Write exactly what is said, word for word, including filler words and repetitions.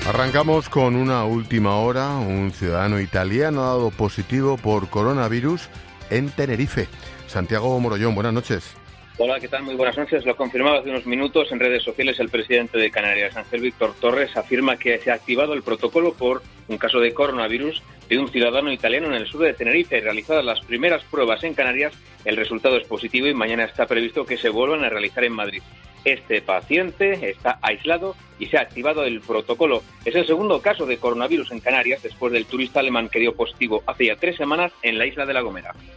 Arrancamos con una última hora. Un ciudadano italiano ha dado positivo por coronavirus en Tenerife. Santiago Morollón, buenas noches. Hola, ¿qué tal? Muy buenas noches. Lo confirmaba hace unos minutos en redes sociales el presidente de Canarias, Ángel Víctor Torres, afirma que se ha activado el protocolo por un caso de coronavirus de un ciudadano italiano en el sur de Tenerife. Realizadas las primeras pruebas en Canarias, el resultado es positivo y mañana está previsto que se vuelvan a realizar en Madrid. Este paciente está aislado y se ha activado el protocolo. Es el segundo caso de coronavirus en Canarias después del turista alemán que dio positivo hace ya tres semanas en la isla de La Gomera.